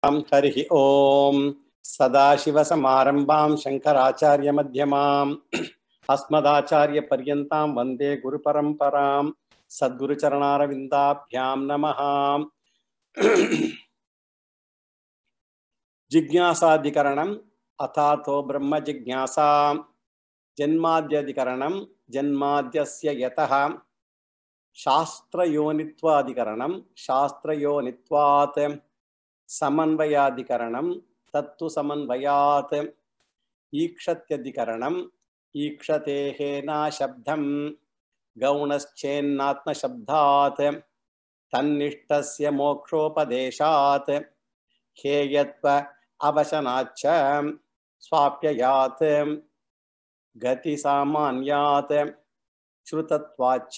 हरि ओम सदाशिवसमारंभां शंकराचार्यमध्यमाम् अस्मदाचार्यपर्यन्तां वन्दे गुरुपरम्परां सद्गुरुचरणारविन्दाभ्यां नमः। जिज्ञासाधिकरणम् अथातो ब्रह्म जिज्ञासा जन्माद्यधिकरणं जन्माद्यस्य यतः शास्त्रयोनित्वाधिकरणं शास्त्रयोनित्वात् समन्वयाधिकरणं तत्तु समन्वयात् ईक्षत्यधिकरणं ईक्षतेः न शब्दं गौणश्चेन्नात्मशब्दात् तन्निष्ठस्य मोक्षोपदेशात् हेयत्व अवशनाच्च स्वाप्ययात् गतिसामान्यात् श्रुतत्वाच्च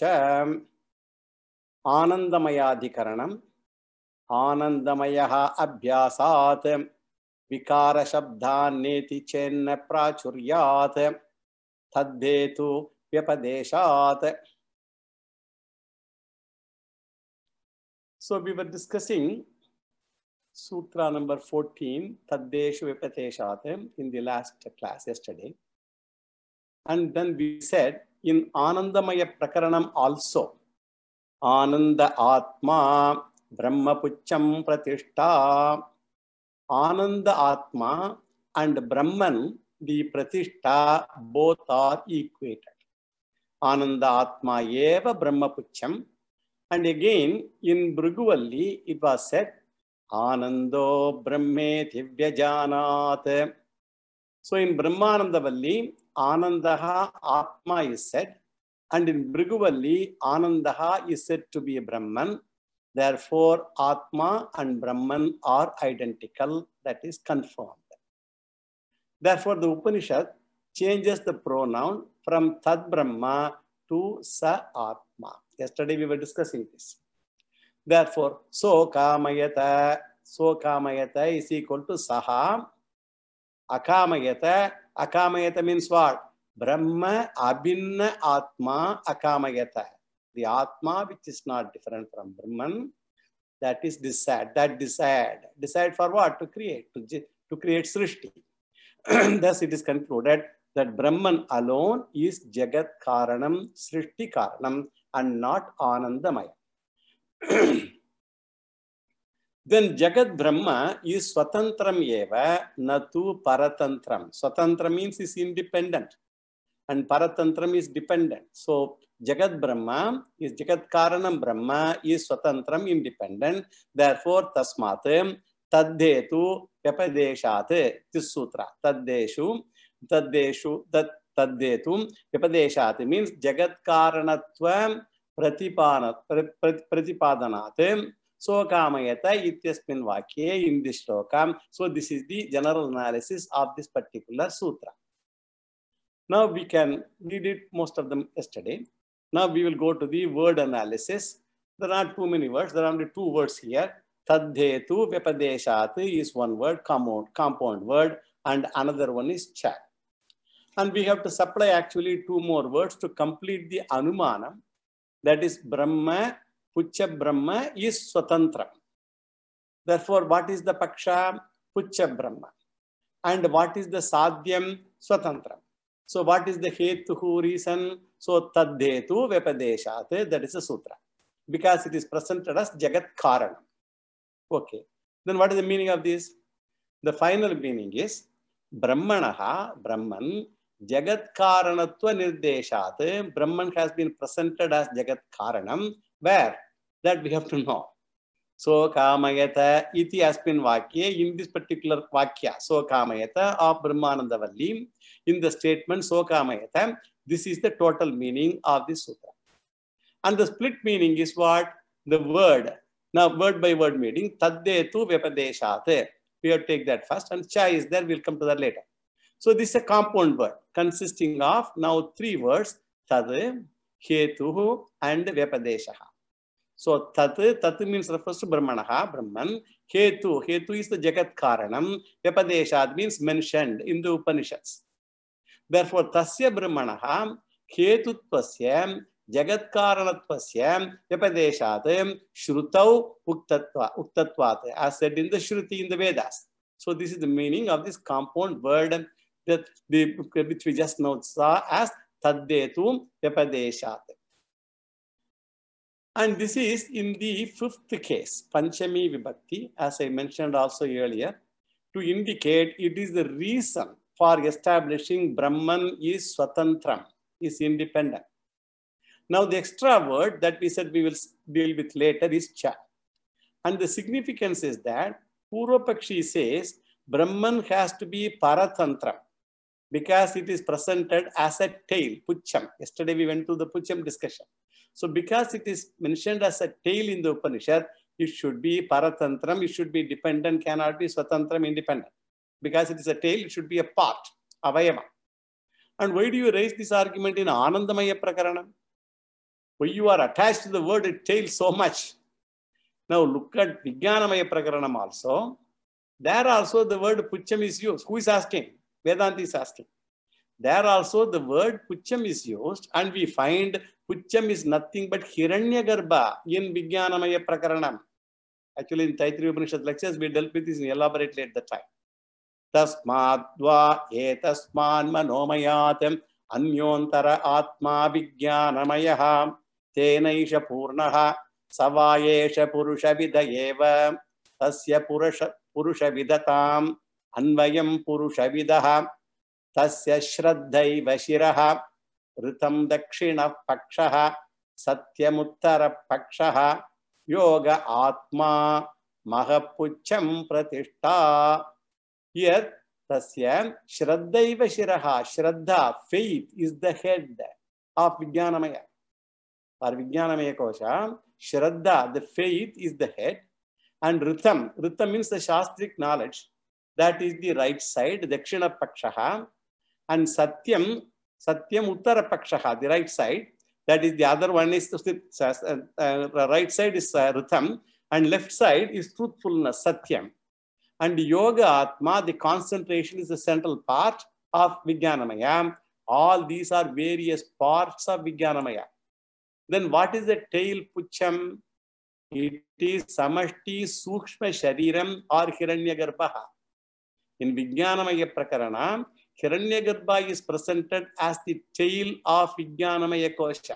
आनन्दमयाधिकरणम् आनंदमयः अभ्यासात् विकार शब्दान्नेति चेन्न प्राचुर्यात् तद्धेतु व्यपदेशात्. So we were discussing Sutra number 14, Taddeshu Vyapateshat, in the last class yesterday. And then we said in Anandamaya Prakaranam also, Ananda Atma Brahmapucham Pratishta. Ananda Atma and Brahman, the Pratishta, both are equated. Ananda Atma eva Brahmapucham. And again in Bhriguvalli it was said, Anando Brahmeti Vyajanat. So in Brahmanandavalli, Anandaha Atma is said, and in Bhriguvalli, Anandaha is said to be a Brahman. Therefore, Atma and Brahman are identical. That is confirmed. Therefore, the Upanishad changes the pronoun from Tad Brahma to Sa Atma. Yesterday we were discussing this. Therefore, So Kamayata is equal to Saha. Akamayata means what? Brahma Abhinna Atma Akamayata. The Atma which is not different from Brahman, that is decide. Decide for what? To create Srishti. Thus it is concluded that Brahman alone is Jagat Karanam, Srishti Karanam, and not Anandamaya. Then Jagat Brahma is Swatantram eva, natu Paratantram. Swatantra means is independent, and Paratantram is dependent. So Jagat Brahma is Jagat Karanam Brahma is Swatantram, independent. Therefore, Tasmat Taddhetu Vyapadeshat. This sutra. Taddhetu Vyapadeshat means Jagat Karanatva Pratipadanat. So Kamayata ityasmin vakye in this shloka. So this is the general analysis of this particular sutra. Now we did most of them yesterday. Now we will go to the word analysis. There are not too many words. There are only two words here. Taddhetu Vyapadeshat is one word, compound word, and another one is cha. And we have to supply actually two more words to complete the Anumanam. That is Brahma, Pucha Brahma is Swatantra. Therefore, what is the Paksha? Pucha Brahma. And what is the Sadhyam? Swatantra. So what is the Hetuhu reason? So Taddhetu Vyapadeshat, that is a sutra. Because it is presented as Jagat Karanam. Okay. Then what is the meaning of this? The final meaning is Brahmanaha, Brahman, Jagat Karanatva Nirdeshat. Brahman has been presented as Jagat Karanam. Where? That we have to know. So Kamayata iti asmin vakya, in this particular vakya, So Kamayata of Brahmanandavalli, in the statement So Kamayata, this is the total meaning of this sutra. And the split meaning is what? The word. Now word by word meaning, Taddhetu Vyapadeshat. We have to take that first, and cha is there, we'll come to that later. So this is a compound word consisting of now three words, Tad, Hetuhu, and Vyapadeshaha. So Tat means refers to Brahmanaha, Brahman. Hetu is the Jagat Karanam. Vyapadeshat means mentioned in the Upanishads. Therefore, Tasya Brahmanaha Hetutvasya Jagat Karanatpasya Vyapadeshat Shrutau Uktatvat, as said in the Shruti in the Vedas. So this is the meaning of this compound word that which we just now saw as Taddetum Vyapadeshat. And this is in the fifth case, Panchami Vibhakti, as I mentioned also earlier, to indicate it is the reason for establishing Brahman is Swatantram, is independent. Now the extra word that we said we will deal with later is Cha. And the significance is that Purvapakshi says Brahman has to be Paratantram because it is presented as a tail, Pucham. Yesterday we went through the Pucham discussion. So because it is mentioned as a tail in the Upanishad, it should be Paratantram, it should be dependent, cannot be Swatantram, independent. Because it is a tail, it should be a part, Avayava. And why do you raise this argument in Anandamaya Prakaranam? Why you are attached to the word tail so much? Now look at Vijnanamaya Prakaranam also. There also the word Pucham is used. Who is asking? Vedanta is asking. There also the word Pucham is used, and we find Pucham is nothing but Hiranyagarbha in Vijnanamaya Prakaranam. Actually, in Taittiriya Upanishad lectures, we dealt with this elaborately at the time. Tasmadva etasman manomayatam anyontara atma vijnanamayaha tenaisha purnaha savayesha purusha vidayeva tasya purusha vidatam anvayam purusha vidaha tasya shraddhaiva shiraha ritam dakshina pakshaha satyamuttara pakshaha yoga atma mahapucham pratishta. Here, tasya shraddhaiva shiraha, shraddha, faith is the head of Vijnanamaya. For Vijnanamaya Kosha, shraddha, the faith is the head, and ritam means the shastric knowledge, that is the right side, dakshina pakshaha, and satyam uttara pakshaha, the right side, that is the other one is the right side is ritam, and left side is truthfulness, satyam. And yoga atma, the concentration, is the central part of Vijnanamaya. All these are various parts of Vijnanamaya. Then what is the tail Pucham? It is Samashti Sukshma Shariram or Hiranyagarbha. In Vijnanamaya Prakarana, Hiranyagarbha is presented as the tail of Vijnanamaya Kosha.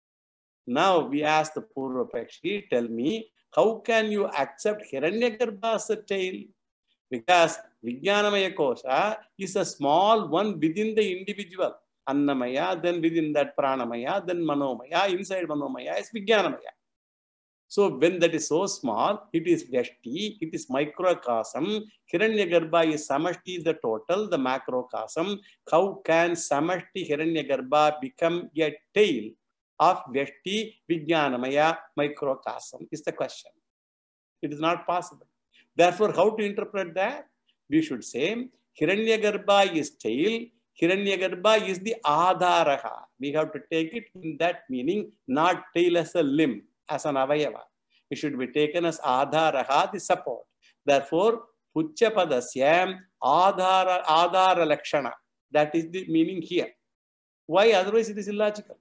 Now we ask the Purvapakshi, tell me, how can you accept Hiranyagarbha as a tail? Because Vijnanamaya Kosha is a small one within the individual. Annamaya, then within that Pranamaya, then Manomaya, inside Manomaya is Vijnanamaya. So when that is so small, it is Vyashti, it is microcosm. Hiranyagarbha is Samashti, the total, the macrocosm. How can Samashti Hiranyagarbha become a tail of Vyashti Vijnanamaya microcosm is the question. It is not possible. Therefore, how to interpret that? We should say Hiranyagarbha is tail, Hiranyagarbha is the Adharaha. We have to take it in that meaning, not tail as a limb, as an avayava. It should be taken as Adharaha, the support. Therefore, Puchyapadasya Adhara Lakshana. That is the meaning here. Why? Otherwise, it is illogical.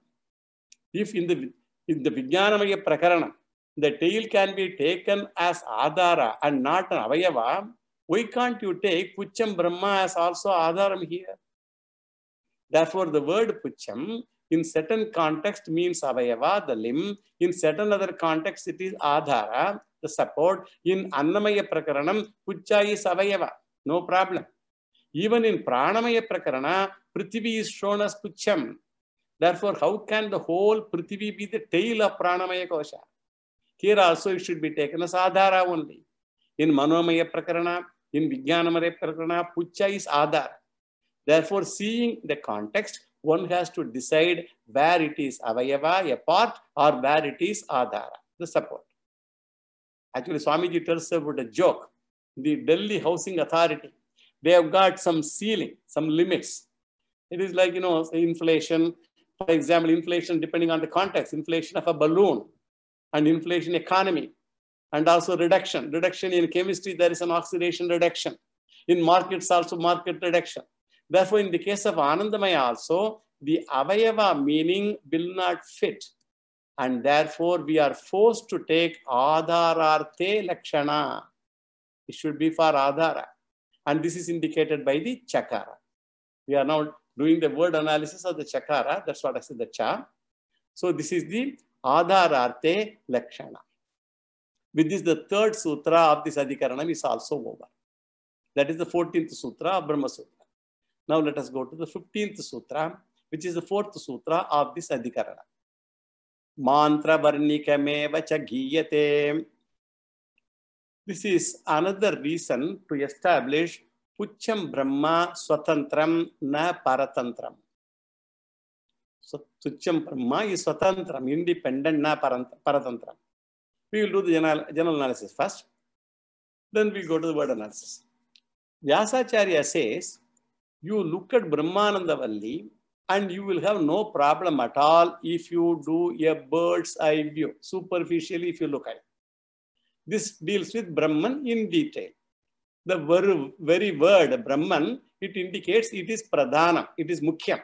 If in the Vijnanamaya Prakarana, the tail can be taken as Adhara and not an Avayava, why can't you take Pucham Brahma as also Adharam here? Therefore, the word Pucham in certain context means Avayava, the limb. In certain other context, it is Adhara, the support. In Annamaya Prakaranam, Pucha is Avayava, no problem. Even in Pranamaya Prakarana, Prithvi is shown as Pucham. Therefore, how can the whole Prithvi be the tail of Pranamaya Kosha? Here also it should be taken as Adhara only. In Manomaya Prakarana, in Vijnanamaya Prakarana, Pucha is Adhara. Therefore, seeing the context, one has to decide where it is Avayava, a part, or where it is Adhara, the support. Actually, Swamiji tells about a joke. The Delhi Housing Authority, they have got some ceiling, some limits. It is like, inflation. For example, inflation depending on the context, inflation of a balloon, and inflation economy, and also reduction. Reduction in chemistry, there is an oxidation reduction. In markets, also market reduction. Therefore, in the case of Anandamaya also, the avayava meaning will not fit. And therefore, we are forced to take adhararte lakshana. It should be for adhara. And this is indicated by the chakara. We are now doing the word analysis of the chakara. That's what I said, the cha. So this is the adhararte lakshana. With this, the third sutra of this adhikaranam is also over. That is the 14th sutra of Brahma Sutra. Now let us go to the 15th sutra, which is the 4th sutra of this adhikarana. Mantra varnikameva cha giyate. This is another reason to establish Pucham Brahma Swatantram na Paratantram. So Pucham Brahma is Swatantram, independent na Paratantram. We will do the general analysis first. Then we go to the word analysis. Vyasacharya says, you look at Brahmanandavalli and you will have no problem at all if you do a bird's eye view, superficially if you look at it. This deals with Brahman in detail. The very word Brahman, it indicates it is Pradhanam, it is Mukhyam.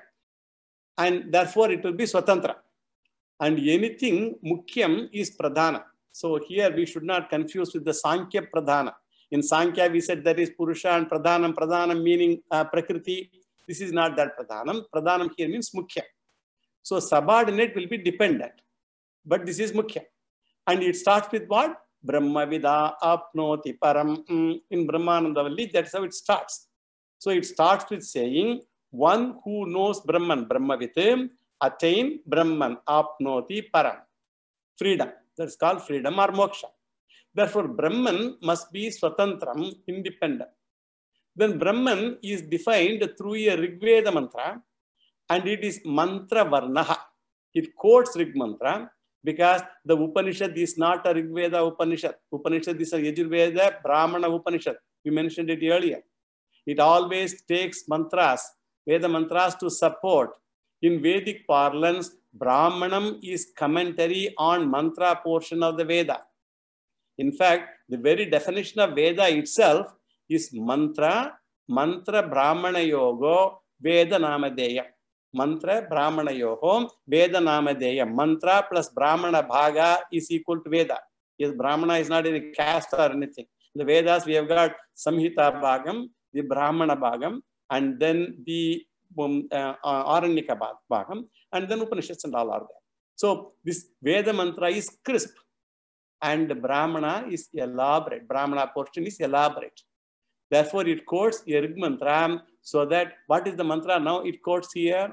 And therefore it will be Swatantra. And anything Mukhyam is Pradhana. So here we should not confuse with the Sankhya Pradhana. In Sankhya we said there is Purusha and Pradhanam meaning Prakriti. This is not that Pradhanam. Pradhanam here means Mukhya. So subordinate will be dependent. But this is Mukhya. And it starts with what? Brahma vida apnoti param. In Brahmanandavalli, that's how it starts. So it starts with saying, one who knows Brahman, Brahmavit, attain Brahman, apnoti param. Freedom. That's called freedom or moksha. Therefore, Brahman must be swatantram, independent. Then Brahman is defined through a Rigveda mantra, and it is mantra varnaha. It quotes Rig mantra because the Upanishad is not a Rigveda Upanishad. Upanishad is a Yajurveda Brahmana Upanishad. We mentioned it earlier. It always takes mantras, Veda mantras to support. In Vedic parlance, Brahmanam is commentary on mantra portion of the Veda. In fact, the very definition of Veda itself is mantra Brahmana yogo Veda namadeya. Mantra Brahmana yogo Veda namadeya. Mantra plus Brahmana bhaga is equal to Veda. Yes, Brahmana is not any caste or anything. In the Vedas, we have got Samhita bhagam, the Brahmana bhagam, and then the Aranyaka bhagam, and then Upanishads and all are there. So this Veda mantra is crisp. And Brahmana is elaborate. Brahmana portion is elaborate. Therefore, it quotes a Rig mantra so that, what is the mantra now? It quotes here.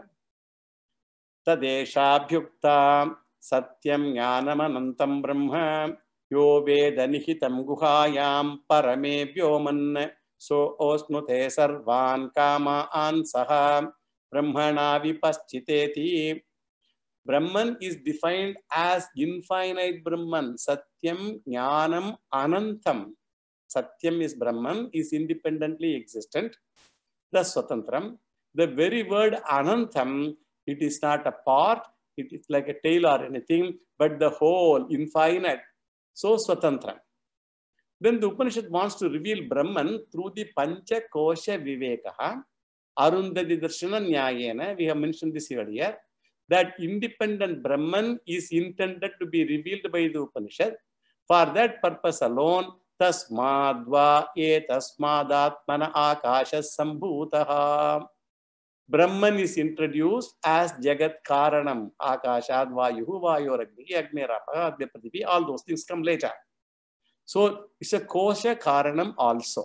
Tadesha bhyukta satyam jnanam anantam brahma yo veda nihitam guhayam parame vyoman so osnute sarvan kama ansaha brahmana vipaschiteti. Brahman is defined as infinite Brahman. Satyam, Jnanam, Anantam. Satyam is Brahman, is independently existent. The Swatantram. The very word Anantam, it is not a part, it is like a tail or anything, but the whole, infinite. So Swatantram. Then the Upanishad wants to reveal Brahman through the Pancha Kosha Vivekaha, Arundhati Darshana Nyayena. We have mentioned this earlier. That independent Brahman is intended to be revealed by the Upanishad. For that purpose alone, tasmadva etasmadatmana akasha sambhutaha. Brahman is introduced as Jagat Karanam. Akashad Vayuhu Vayoragni Agnerapa Adhyapatipi. All those things come later. So it's a Kosha Karanam also.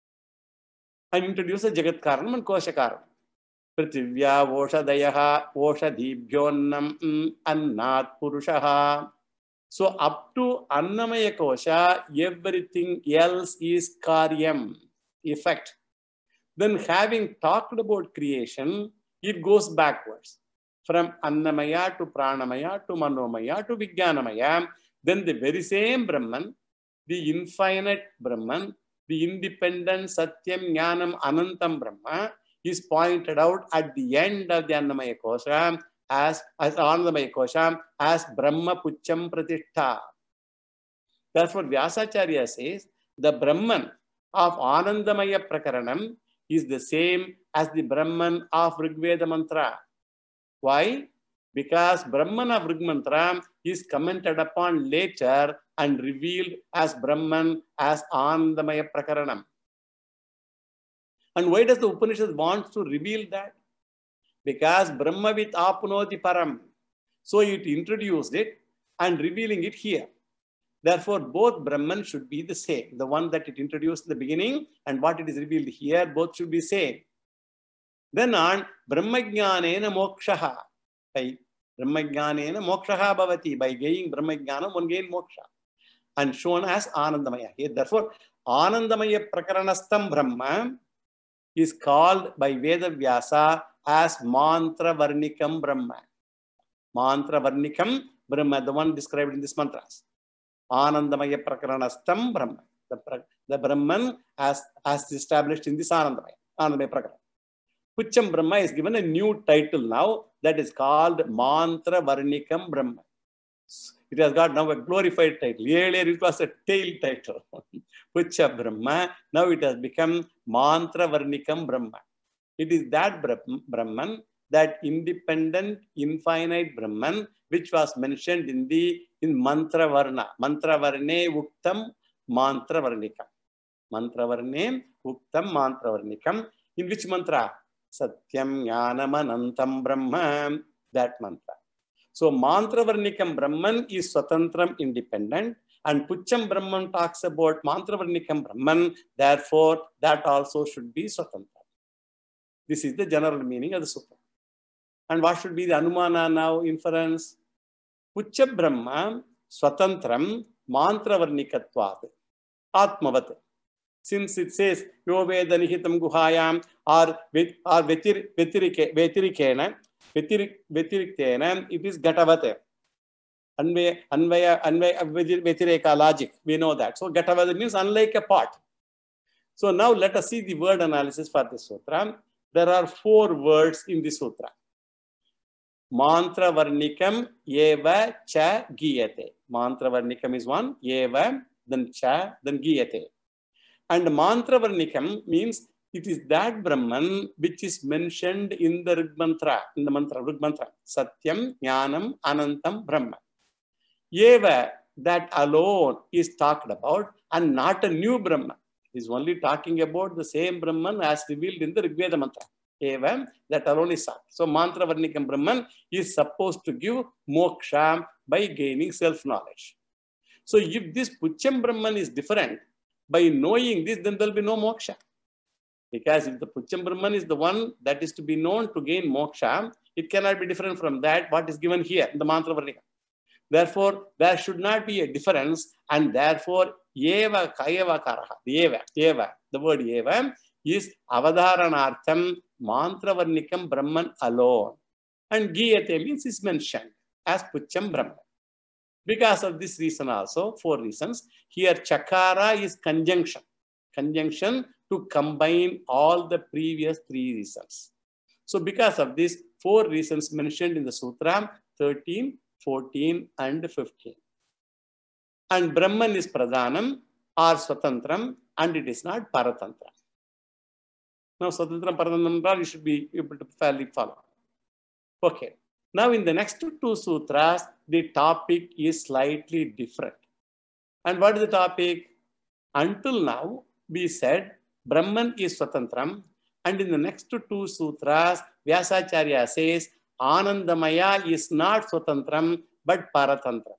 I introduce a Jagat Karanam and Kosha Karanam. Prithivya Voshadayaha Voshadibhyonnam Annat Purushaha. So up to Annamaya Kosha, everything else is Karyam, effect. Then having talked about creation, it goes backwards. From Annamaya to Pranamaya to Manomaya to Vijnanamaya. Then the very same Brahman, the infinite Brahman, the independent Satyam Jnanam Anantam Brahma, is pointed out at the end of the Annamaya Kosha as Anandamaya Kosha as Brahma Pucham Pratishtha. Therefore, Vyasacharya says the Brahman of Anandamaya Prakaranam is the same as the Brahman of Rigveda Mantra. Why? Because Brahman of Rigmantra is commented upon later and revealed as Brahman as Anandamaya Prakaranam. And why does the Upanishad want to reveal that? Because Brahmavit Apnoti Param. So it introduced it and revealing it here. Therefore, both Brahman should be the same. The one that it introduced in the beginning and what it is revealed here, both should be same. Then on Brahmajnanena mokshaha. By Brahmajnanena mokshaha bhavati. By gaining Brahmajnana, one gain moksha. And shown as Anandamaya. Here, therefore, Anandamaya Prakaranastam Brahma is called by Veda Vyasa as Mantra Varnikam Brahma. Mantra Varnikam Brahma, the one described in this mantras. Anandamaya Prakaranastam Brahma. The Brahman as established in this Anandamaya Prakarana. Pucham Brahma is given a new title now that is called Mantra Varnikam Brahma. It has got now a glorified title. Earlier it was a tail title. Pucha Brahma. Now it has become Mantra Varnikam Brahma. It is that Brahman, that independent, infinite Brahman, which was mentioned in Mantra Varna. Mantra Varne Uktam Mantra Varnikam. Mantra Varne Uktam Mantra Varnikam. In which mantra? Satyam Jnanam Anantam Brahma. That mantra. So Mantra Varnikam Brahman is Swatantram, independent. And Pucham Brahman talks about Mantra Varnikam Brahman. Therefore, that also should be Swatantram. This is the general meaning of the sutra. And what should be the Anumana now, inference? Pucha Brahma Swatantram Mantra Varnikatvat Atmavat. Since it says Yo Veda Nihitam Guhayam or Vetirikena, it is Gatavate. Anvaya Vetireka logic. We know that. So Gatavate means unlike a pot. So now let us see the word analysis for this sutra. There are 4 words in the sutra. Mantra Varnikam Eva Cha Giyate. Mantra Varnikam is one. Eva, then Cha, then Giyate. And Mantra Varnikam means it is that Brahman which is mentioned in the Rig Mantra, Rig Mantra. Satyam, Jnanam, Anantam, Brahma. Eva, that alone is talked about and not a new Brahman. It is only talking about the same Brahman as revealed in the Rig Veda Mantra. Eva, that alone is sought. So Mantra Varnikam Brahman is supposed to give moksha by gaining self-knowledge. So if this Pucham Brahman is different, by knowing this, then there will be no moksha. Because if the Pucham Brahman is the one that is to be known to gain moksha, it cannot be different from that what is given here in the Mantra Varnikam. Therefore, there should not be a difference, and therefore, Eva Kayeva Karaha, the word Eva is Avadharanartham Mantra Varnikam Brahman alone. And Giyate means is mentioned as Pucham Brahman. Because of this reason also, 4 reasons, here Chakara is conjunction to combine all the previous 3 reasons. So because of this, 4 reasons mentioned in the Sutra, 13, 14 and 15. And Brahman is Pradhanam or Swatantram, and it is not Paratantra. Now Swatantram, Paratantra, you should be able to fairly follow. Okay. Now in the next 2 sutras, the topic is slightly different. And what is the topic? Until now, we said Brahman is Swatantram, and in the next 2 sutras, Vyasacharya says Anandamaya is not Swatantram but Paratantram.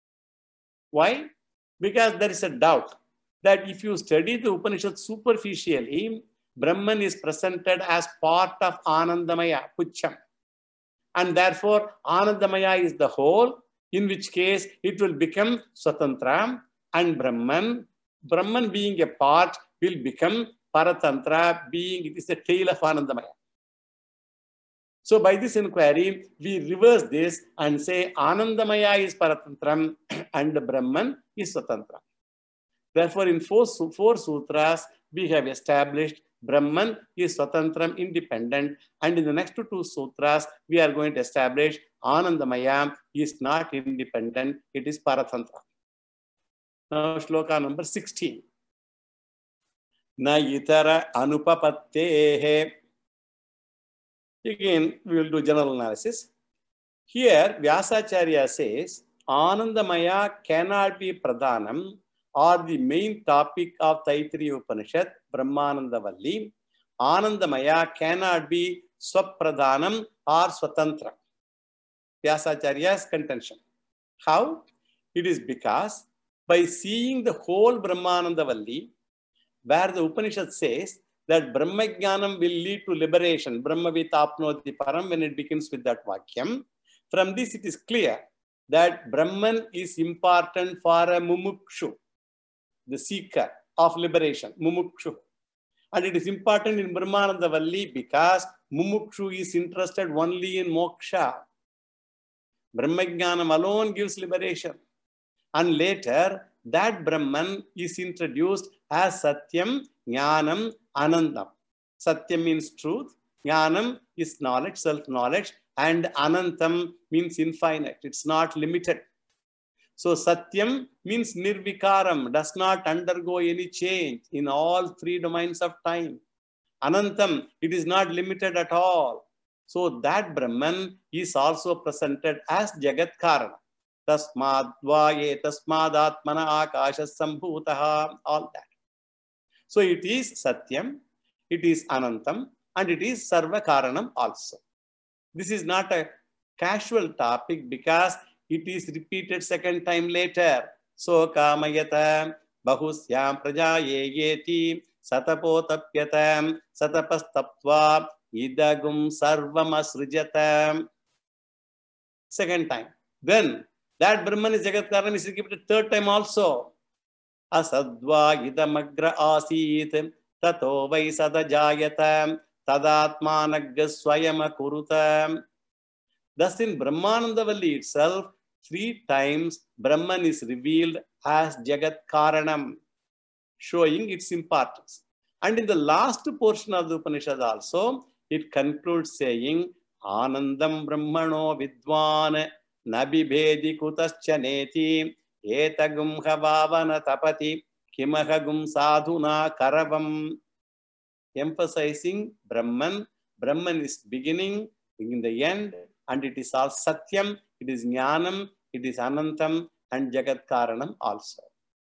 Why? Because there is a doubt that if you study the Upanishad superficially, Brahman is presented as part of Anandamaya, Pucham. And therefore, Anandamaya is the whole, in which case it will become Swatantra, and Brahman being a part will become Paratantra, being it is the tail of Anandamaya. So by this inquiry, we reverse this and say Anandamaya is Paratantram and Brahman is Swatantra. Therefore, in 4 sutras, we have established Brahman is Swatantram, independent, and in the next 2 sutras, we are going to establish Anandamaya is not independent, it is Paratantra. Now, shloka number 16. Na itara anupapattehe. Again, we will do general analysis. Here, Vyasacharya says, Anandamaya cannot be Pradhanam or the main topic of Taittiriya Upanishad, Brahmanandavalli. Anandamaya cannot be Swapradhanam or Swatantra. Vyasacharya's contention. How? It is because by seeing the whole Brahmanandavalli, where the Upanishad says that Brahmajnanam will lead to liberation, Brahmavit apnoti param, when it begins with that Vakyam, from this it is clear that Brahman is important for a mumukshu, the seeker of liberation, mumukshu. And it is important in Brahmanandavalli because mumukshu is interested only in moksha. Brahmajnanam alone gives liberation. And later, that Brahman is introduced as Satyam, Jnanam, Anandam. Satyam means truth, Jnanam is knowledge, self-knowledge, and Anantam means infinite. It's not limited. So Satyam means Nirvikaram, does not undergo any change in all three domains of time. Anantam, it is not limited at all. So that Brahman is also presented as Jagat Karana. Tasmadvaye tasmadatmana akashas sambhutaha, all that. So it is Satyam, it is Anantam, and it is Sarva Karanam also. This is not a casual topic because it is repeated second time later. So kamayata bahusyam prajayeti satapotapyatam satapastaptva idagum sarvam asrijatam. Second time. Then that Brahman is Jagat Karanam is repeated third time also. Asadva idamagra asit tato vai sadajayata tadatmanagga swayama kurutam. Thus in Brahmanandavalli itself, three times Brahman is revealed as Jagat Karanam, showing its importance. And in the last portion of the Upanishad also, it concludes saying, Anandam Brahmano Vidwan Nabibhedi Kutaschaneti Etagum Havavana Tapati Kimahagum Sadhuna Karavam. Emphasizing Brahman. Brahman is beginning, in the end, and it is all Satyam, it is Jnanam, it is Anantam, and Jagat Karanam also.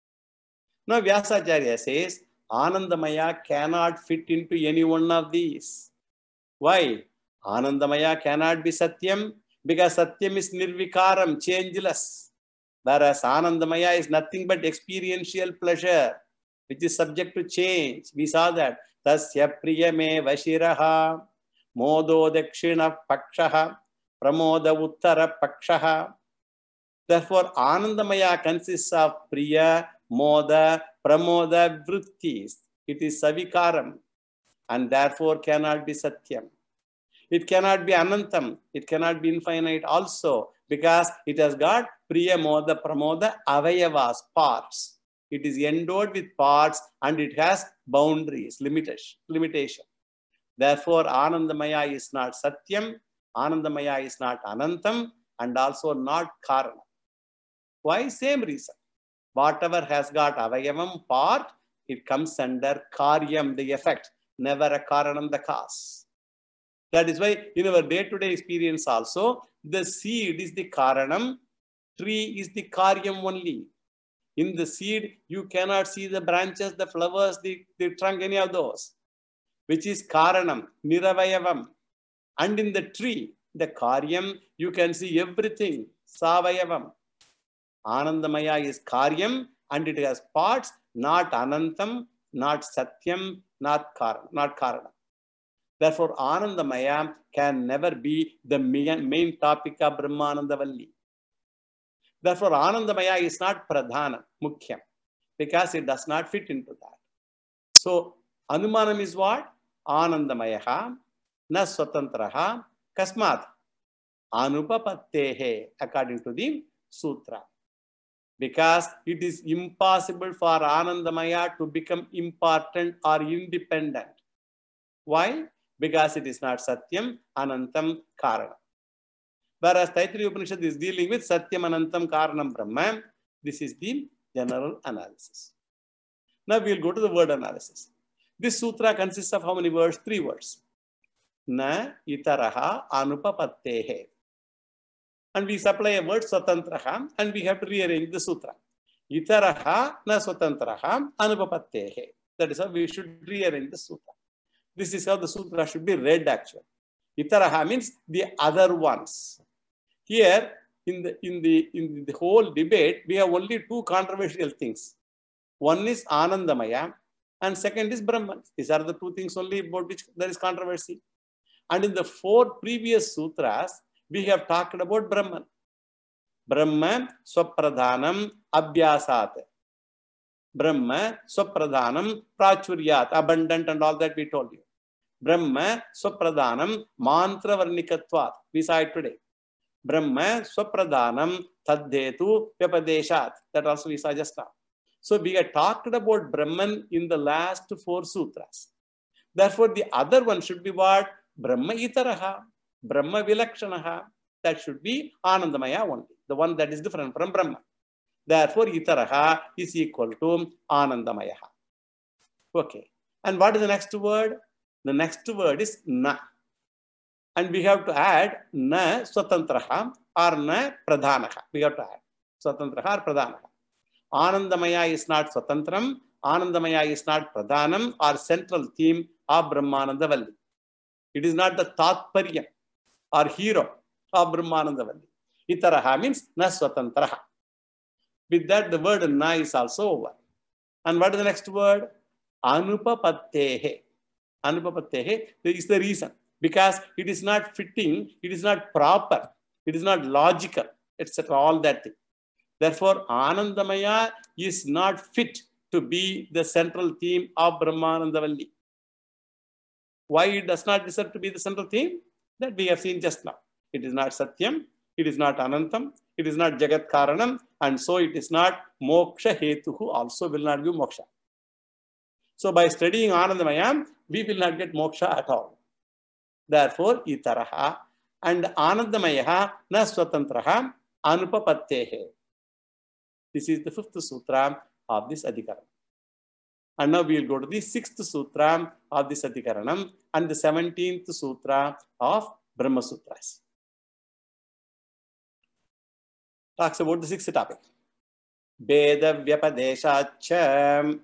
Now Vyasacharya says, Anandamaya cannot fit into any one of these. Why? Anandamaya cannot be Satyam, because Satyam is Nirvikaram, changeless. Whereas Anandamaya is nothing but experiential pleasure, which is subject to change. We saw that. Tasya priyame vashiraha, modo dakshina pakshaha, pramoda uttara pakshaha. Therefore, Anandamaya consists of priya, moda, pramoda vrittis. It is savikaram, and therefore cannot be Satyam. It cannot be Anantam. It cannot be infinite also, because it has got priya, moda, pramoda, avayavas, parts. It is endowed with parts and it has boundaries, limitation. Therefore, Anandamaya is not Satyam, Anandamaya is not Anantam, and also not Karana. Why? Same reason. Whatever has got Avayavam, part, it comes under Karyam, the effect, never a Karanam, the cause. That is why in our day-to-day experience also, the seed is the Karanam, tree is the Karyam only. In the seed, you cannot see the branches, the flowers, the trunk, any of those, which is Karanam, Niravayavam. And in the tree, the Karyam, you can see everything, Savayavam. Anandamaya is Karyam and it has parts, not Anantam, not Satyam, not Karana. Therefore, Anandamaya can never be the main topic of Brahmanandavalli. Therefore, Anandamaya is not Pradhana, Mukhyam, because it does not fit into that. So, Anumanam is what? Anandamayaha, na swatantraha, kasmat, anupapattehe, according to the sutra. Because it is impossible for Anandamaya to become important or independent. Why? Because it is not Satyam, Anantam, Karana. Whereas Taittiriya Upanishad is dealing with Satyam, Anantam, Karanam, Brahma. This is the general analysis. Now we will go to the word analysis. This sutra consists of how many words? 3 words. Na itaraha anupapattehe. and we supply a word swatantraha, and we have to rearrange the sutra. Itaraha na swatantraha anupapattehe. That is how we should rearrange the sutra. This is how the sutra should be read actually. Itaraha means the other ones. Here, in the whole debate, we have only two controversial things. One is Anandamaya, and second is Brahman. These are the two things only about which there is controversy. And in the four previous sutras, we have talked about Brahman. Brahma, Swapradhanam, Abhyasat. Brahma, Swapradhanam, Prachuryat, abundant and all that we told you. Brahma, Swapradhanam, Mantra Varnikatvat. We saw it today. Brahma, Swapradhanam, Tadhetu, Vyapadeshat. That also we saw just now. So we had talked about Brahman in the last four sutras. Therefore, the other one should be what? Brahma Itaraha, Brahma Vilakshanaha. That should be Anandamaya only, the one that is different from Brahma. Therefore, Itaraha is equal to Anandamaya. Okay. And what is the next word? The next word is Na. And we have to add Na Swatantraha or Na Pradhanaha. We have to add Swatantraha or Pradhanaha. Anandamaya is not Swatantram. Anandamaya is not Pradhanam or central theme of Brahmananda Valli. It is not the Tatparyam or hero of Brahmananda Valli. Itaraha means Na Swatantraha. With that, the word Na is also over. And what is the next word? Anupapattehe. Anupapattehe is the reason. Because it is not fitting, it is not proper, it is not logical, etc. All that thing. Therefore, Anandamaya is not fit to be the central theme of Brahmananda Valli. Why it does not deserve to be the central theme? That we have seen just now. It is not Satyam, it is not Anantam, it is not Jagat Karanam, and so it is not Moksha Hetuhu, also will not give Moksha. So by studying Anandamaya, we will not get Moksha at all. Therefore, Itaraha and Anandamayaha na Swatantraha Anupapattehe. This is the fifth sutra of this Adhikaranam. And now we will go to the sixth sutra of this Adhikaranam and the 17th sutra of Brahma Sutras. Talks about the sixth topic. Veda Vyapadeshacha.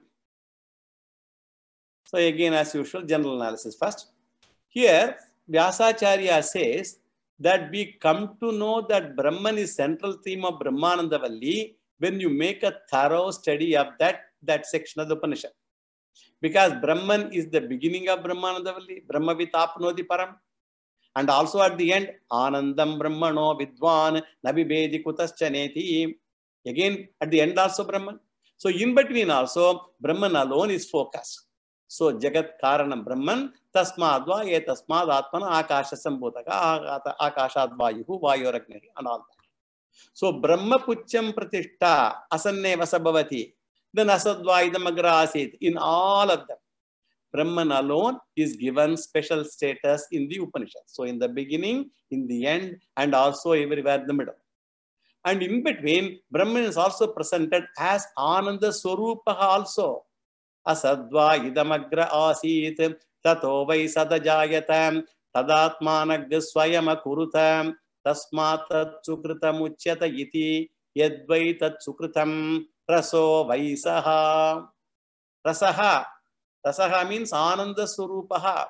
So again, as usual, general analysis first. Here, Vyasacharya says that we come to know that Brahman is central theme of Brahmananda Valli when you make a thorough study of that section of the Upanishad. Because Brahman is the beginning of Brahmananda Valli, Brahmavit apnoti param. And also at the end, Anandam Brahmano Vidwan Nabibedi Kutaschaneti. Again, at the end also Brahman. So in between also, Brahman alone is focused. So Jagat Karanam Brahman, Tasmadva, Ye Tasmad Atmana, Akasha Sambhutaka, Akashat Vayuhu, Vayoragni, and all that. So Brahma Pucham Pratishta, Asanne Vasabhavati, then Asadva Idamagra Asit, in all of them. Brahman alone is given special status in the Upanishad. So in the beginning, in the end, and also everywhere in the middle. And in between, Brahman is also presented as Ananda Swarupaha also. Asadva idamagra asit tato vai sadajayatam tadatmanagya swayama kurutam tasmat tatsukritam uchyata iti yadvai tatsukritam raso vaisaha. Rasaha. Rasaha means Ananda Swarupaha.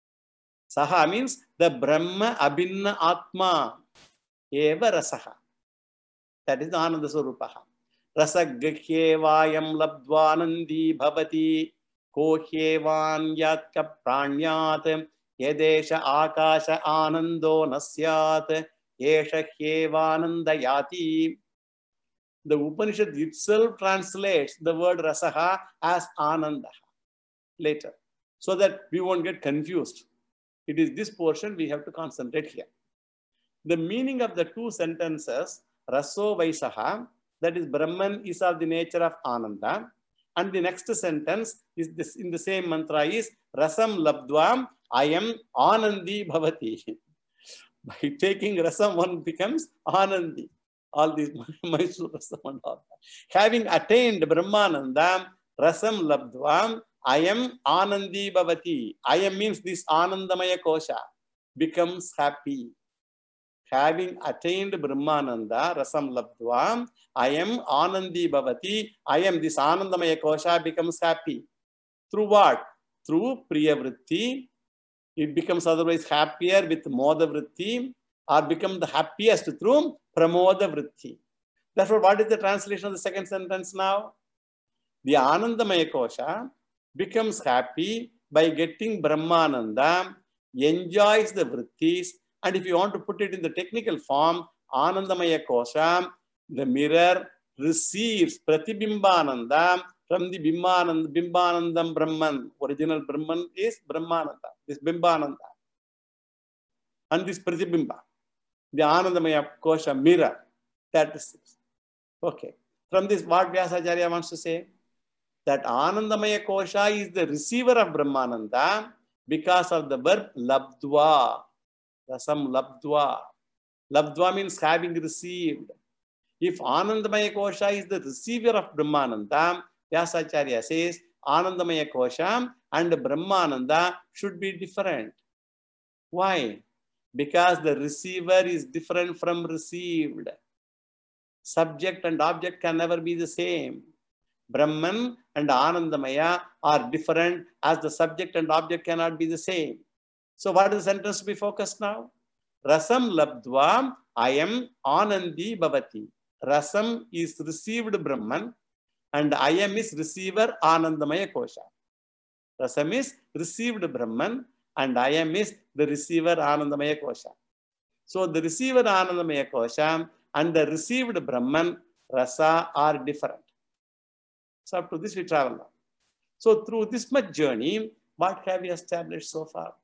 Saha means the Brahma Abhinna Atma. Eva Rasaha. That is the Ananda Swarupaha. Rasaghyevayam labdvanandi bhavati kohyevan yatka pranyat yedesha akasha anando nasyat yesha hyevanandayati. The Upanishad itself translates the word rasaha as ananda later, so that we won't get confused. It is this portion we have to concentrate here. The meaning of the two sentences, raso vaisaha, that is Brahman is of the nature of Ananda. And the next sentence is this in the same mantra is Rasam Labdvam I am Anandi Bhavati. By taking Rasam, one becomes Anandi. All these Mysore Rasam and all that. Having attained Brahmananda, Rasam Labdvam I am Anandi Bhavati. I am means this Anandamaya Kosha becomes happy. having attained Brahmananda, Rasam Labdva, I am Anandi Bhavati, I am this Anandamaya Kosha becomes happy. Through what? Through Priya Vritti. It becomes otherwise happier with Moda Vritti, or become the happiest through Pramoda Vritti. Therefore, what is the translation of the second sentence now? The Anandamaya Kosha becomes happy by getting Brahmananda, enjoys the Vrittis, and if you want to put it in the technical form, Anandamaya Kosha, the mirror, receives Pratibimbananda from the Bimbanandam Brahman. Original Brahman is Brahmananda, this Bimbananda. And this Pratibimba, the Anandamaya Kosha mirror, that is. Okay. From this, what Vyasacharya wants to say? That Anandamaya Kosha is the receiver of Brahmananda because of the verb labdva. Rasam labdva. Labdva means having received. If Anandamaya Kosha is the receiver of Brahmananda, Vyasacharya says Anandamaya Kosha and Brahmananda should be different. Why? Because the receiver is different from received. Subject and object can never be the same. Brahman and Anandamaya are different as the subject and object cannot be the same. So what is the sentence to be focused now? Rasam labdva, I am Anandi Bhavati. Rasam is received Brahman and I am is receiver Anandamaya Kosha. Rasam is received Brahman and I am is the receiver Anandamaya Kosha. So the receiver Anandamaya Kosha and the received Brahman, Rasa, are different. So up to this we travel now. So through this much journey, what have we established so far?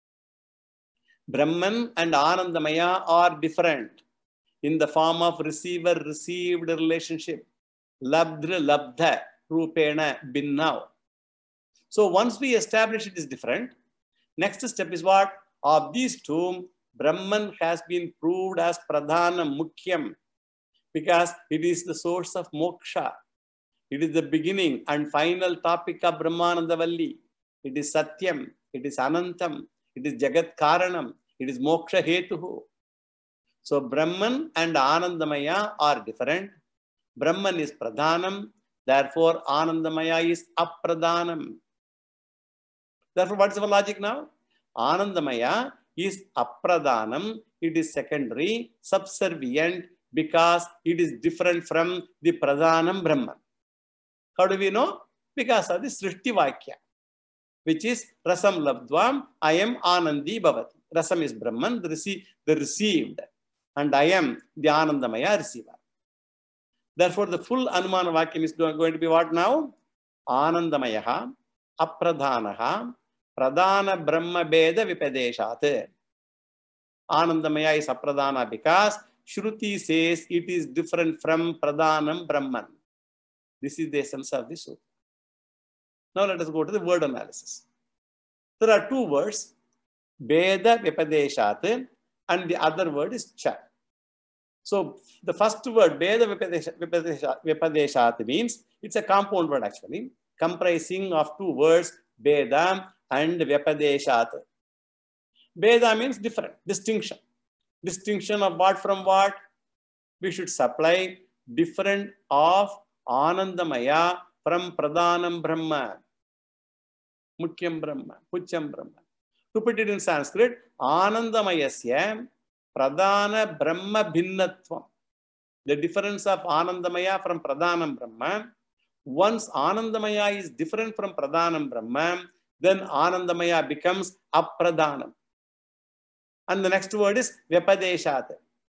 Brahman and Anandamaya are different in the form of receiver-received relationship. Labdra, labdha, rupena, binnav. So once we establish it is different, next step is what? Of these two, Brahman has been proved as Pradhana Mukhyam because it is the source of moksha. It is the beginning and final topic of Brahmananda Valli. It is Satyam, it is Anantam, it is Jagat Karanam, it is Moksha Hetuhu. So Brahman and Anandamaya are different. Brahman is Pradhanam, therefore Anandamaya is Apradhanam. Therefore, what is our logic now? Anandamaya is Apradhanam, it is secondary, subservient, because it is different from the Pradhanam Brahman. How do we know? Because of the Srishti Vakya, which is Rasam Labdvam, I am Anandi Bhavati. Rasam is Brahman, the received, and I am the Anandamaya receiver. Therefore, the full Anumana Vakyam is going to be what now? Anandamayaha, Apradhanaha, Pradhana Brahma Beda Vipadeshat. Anandamaya is Apradhana because Shruti says it is different from Pradhanam Brahman. This is the essence of the Sutra. Now let us go to the word analysis. There are two words, Beda Vipadeshat, and the other word is Cha. So the first word, Beda Vipadeshat, means it's a compound word actually, comprising of two words, Beda and Vipadeshat. Beda means different, distinction. Distinction of what from what? We should supply different of Anandamaya from Pradhanam Brahma, Mukhyam Brahma, Puchyam Brahma. To put it in Sanskrit, Anandamayasya Pradhana Brahma Bhinnatvam. The difference of Anandamaya from Pradhanam Brahma. Once Anandamaya is different from Pradhanam Brahma, then Anandamaya becomes Apradhanam. And the next word is Vyapadeshat.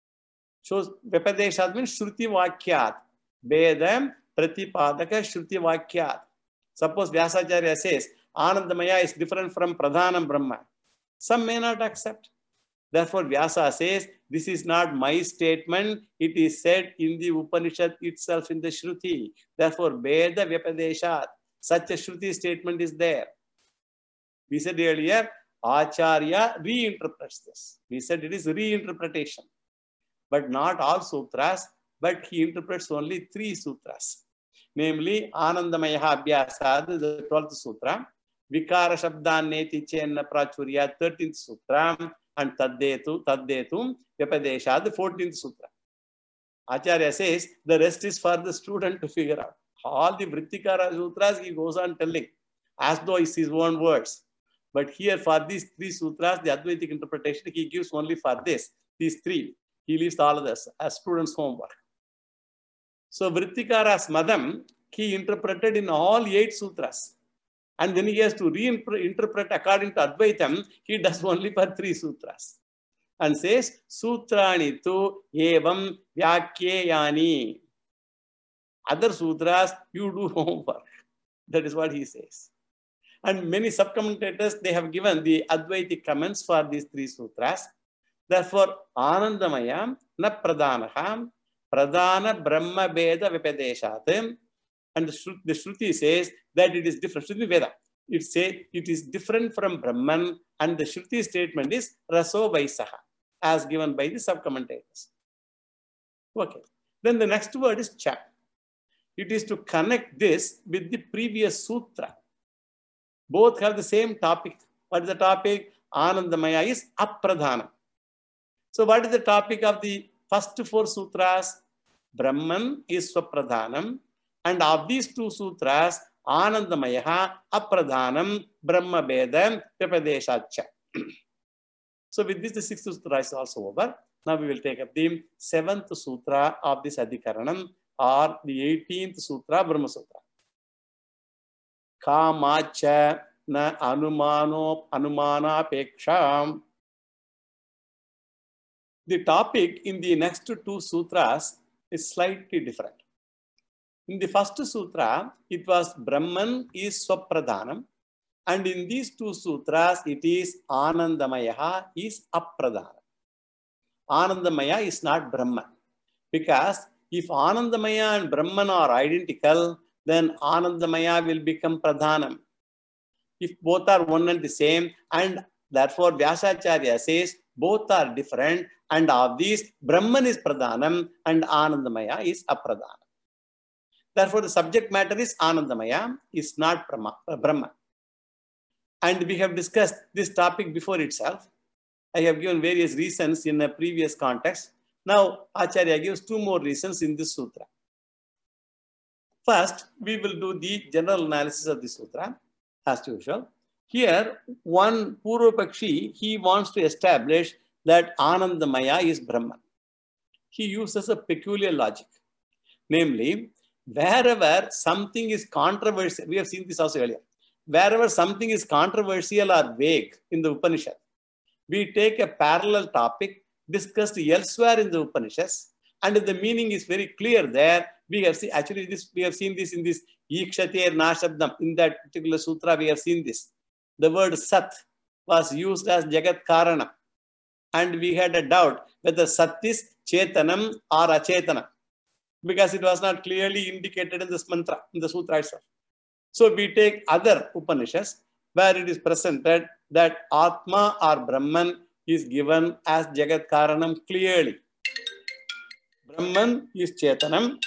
So Vyapadeshat means Shruti Vakyat. Vedam Pratipadaka Shruti Vakyat. Suppose Vyasacharya says Anandamaya is different from Pradhanam Brahma. Some may not accept. Therefore, Vyasa says, this is not my statement. It is said in the Upanishad itself in the Shruti. Therefore, Veda Vyapadeshat. Such a Shruti statement is there. We said earlier, Acharya reinterprets this. We said it is reinterpretation. But not all sutras, but he interprets only 3 sutras. Namely, Anandamaya Abhyasad, the 12th sutra, Vikara Shabdan Neti Chenna Prachurya, 13th sutra, and taddetum vyapadeshat, the 14th sutra. Acharya says the rest is for the student to figure out. All the Vrittikara sutras he goes on telling as though it's his own words. But here for these 3 sutras, the Advaitic interpretation he gives only for these 3. He leaves all others as students' homework. So Vrittikara's Madam, he interpreted in all 8 sutras. And when he has to reinterpret according to Advaitam, he does only for 3 sutras. And says, Sutrani tu evam vyakyayani. Other sutras, you do homework. That is what he says. And many sub-commentators, they have given the Advaitic comments for these 3 sutras. Therefore, Anandamaya na pradanaha pradana brahma veda vipadeshat. And the Shruti says that it is different. Shruti Veda, it says it is different from Brahman, and the Shruti statement is Raso Vaisaha, as given by the sub-commentators. Okay. Then the next word is Cha. It is to connect this with the previous sutra. Both have the same topic. What is the topic? Anandamaya is apradhana. So what is the topic of the first 4 sutras? Brahman is swapradhanam. And of these 2 sutras, Anandamaya, apradhanam, Brahma Vedam, Vyapadeshacha. So with this, the 6th sutra is also over. Now we will take up the 7th sutra of this Adhikaranam, or the 18th sutra, Brahma Sutra. Kamacha na anumana peksham. The topic in the next 2 sutras is slightly different. In the first sutra, it was Brahman is Swapradhanam. And in these 2 sutras, it is Anandamaya is Apradhanam. Anandamaya is not Brahman. Because if Anandamaya and Brahman are identical, then Anandamaya will become Pradhanam. If both are one and the same, and therefore Vyasacharya says both are different, and of these, Brahman is Pradhanam and Anandamaya is Apradhanam. Therefore, the subject matter is Anandamaya, is not Brahman. And we have discussed this topic before itself. I have given various reasons in a previous context. Now, Acharya gives 2 more reasons in this sutra. First, we will do the general analysis of the sutra, as usual. Here, one Purvapakshi, he wants to establish that Anandamaya is Brahman. He uses a peculiar logic. Namely, wherever something is controversial, we have seen this also earlier, wherever something is controversial or vague in the Upanishad, we take a parallel topic discussed elsewhere in the Upanishads, and if the meaning is very clear there, we have seen, actually this, we have seen this in this Ikshatir Nashabdam, in that particular sutra we have seen this. The word Sat was used as Jagat Karana, and we had a doubt whether Sat is Chetanam or Achetana, because it was not clearly indicated in this mantra, in the sutra itself. So we take other Upanishads where it is presented that Atma or Brahman is given as Jagat Karanam clearly. Brahman is Chetanam.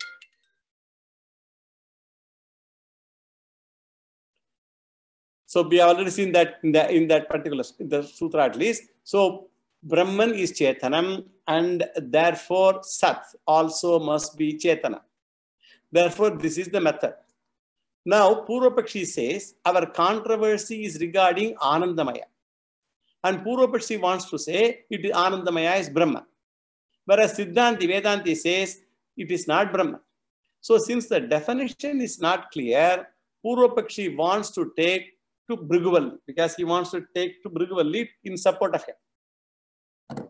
So we have already seen that in that particular the sutra at least. So Brahman is Chetanam, and therefore Sat also must be Chetana. Therefore, this is the method. Now, Purvapakshi says our controversy is regarding Anandamaya. And Purvapakshi wants to say it is Anandamaya is Brahman. Whereas Siddhanti Vedanti says it is not Brahman. So since the definition is not clear, Purvapakshi wants to take to Bhrigu, because he wants to take to Bhrigu in support of him.